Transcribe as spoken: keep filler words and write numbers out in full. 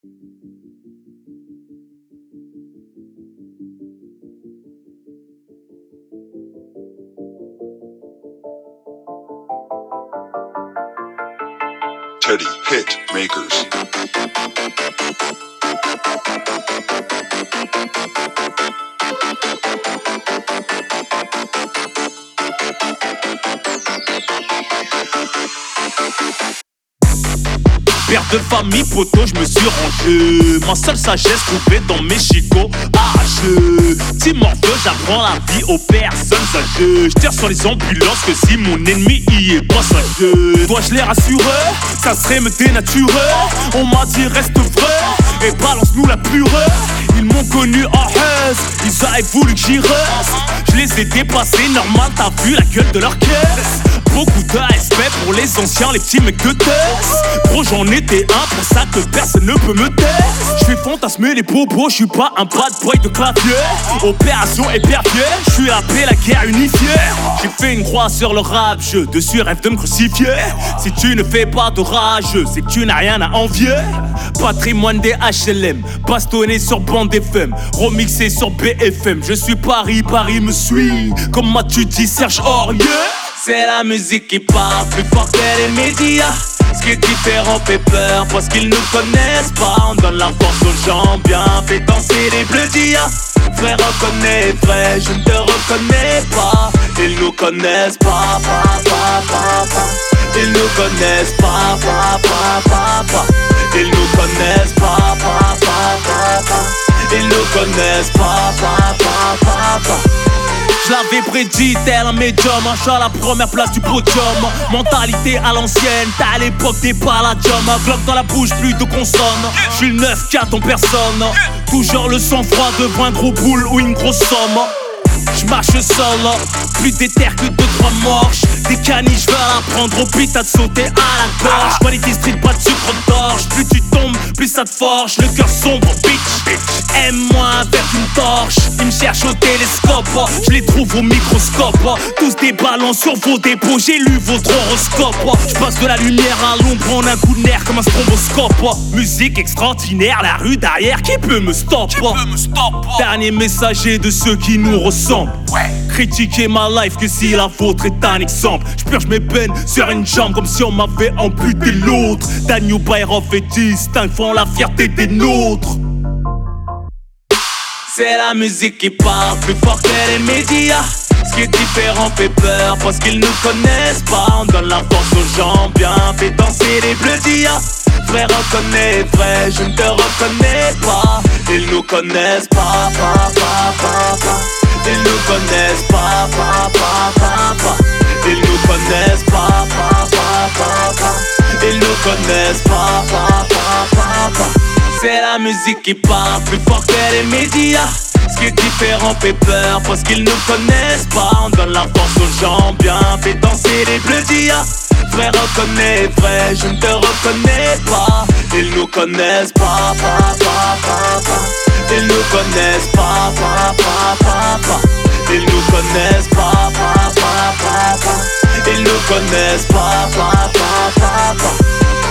Teddy Hit Makers. Père de famille, poteau, je me suis rangé. Ma seule sagesse coupée dans mes chicots arracheux. Petit morveux, j'apprends la vie aux personnes âgées. Je tire sur les ambulances que si mon ennemi y est passager. Dois-je les rassurer? Ça serait me dénaturer. On m'a dit reste vrai et balance-nous la purée. Ils m'ont connu en haise, ils avaient voulu que j'y reste. Je les ai dépassés, normal, t'as vu la gueule de leur caisse. Beaucoup de respect pour les anciens, les petits mecs de test. Gros, j'en étais un, pour ça que personne ne peut me taire. Je fais fantasmer les bobos, je suis pas un bad boy de clavier. Opération épervier, je suis la paix, la guerre unifiée. J'ai fait une croix sur le rap, je dessus rêve de me crucifier. Si tu ne fais pas de rage, c'est que tu n'as rien à envier. Patrimoine des H L M, bastonné sur bande F M, remixé sur B F M. Je suis Paris, Paris me suit, comme m'as-tu dit Serge Aurier. C'est la musique qui parle plus fort que les médias. Ce qui est différent fait peur parce qu'ils nous connaissent pas. On donne la force aux gens bien, fait danser les bleudillas. Frère reconnais, vrai, je ne te reconnais pas. Ils nous connaissent pas, pas, pas, pas, pas. Ils nous connaissent pas, pas, pas, pas, pas. Ils nous connaissent pas, pas, pas, pas, pas. Ils nous connaissent pas, pas, pas, pas, pas. Je l'avais prédit, tel un médium, je suis à la première place du podium. Mentalité à l'ancienne, t'as à l'époque des palladiums. Glock dans la bouche, plus de consonnes. Je suis le neuf quatre en personne. Toujours le sang-froid devant un gros boule ou une grosse somme. J'marche seul, plus déter que deux trois morches. Des caniches, j'veux la prendre au pit, t'as de sauter à la gorge. Qualité street, pas de sucre d'orge. Plus tu tombes, plus ça te forge. Le cœur sombre, bitch. Aime-moi avec une torche. Ils me cherchent au télescope, je les trouve au microscope. Tous des ballons sur vos dépôts, j'ai lu votre horoscope. Je passe de la lumière à l'ombre en un coup de nerf comme un stromboscope. Musique extraordinaire, la rue derrière, qui peut me stop? Dernier messager de ceux qui nous ressemblent. Critiquer ma life que si la vôtre est un exemple. J'purge mes peines sur une jambe comme si on m'avait amputé l'autre. Daniel Bayrov et Distinct font la fierté des nôtres. C'est la musique qui parle plus fort que les médias. Ce qui est différent fait peur parce qu'ils nous connaissent pas. On donne la force aux gens bien, fait danser les bleudillas. Frère reconnais, vrai, je ne te reconnais pas. Ils nous connaissent pas, pas, pas, pas, pas. Ils nous connaissent pas, pas, pas, pas, pas. Ils nous connaissent pas, pas, pas, pas, pas. Ils nous connaissent pas, pas, pas, pas, pas. C'est la musique qui parle plus fort que les médias. Ce qui est différent fait peur parce qu'ils nous connaissent pas. On donne la force aux gens bien, fait danser les bleudillas. Frère reconnais, vrai, je ne te reconnais pas. Ils nous connaissent pas, pas, pas, pas, pas. Ils nous connaissent pas, pas, pas, pas, pas. Ils nous connaissent pas, pas, pas, pas, pas. Ils nous connaissent pas, pas, pas, pas, pas.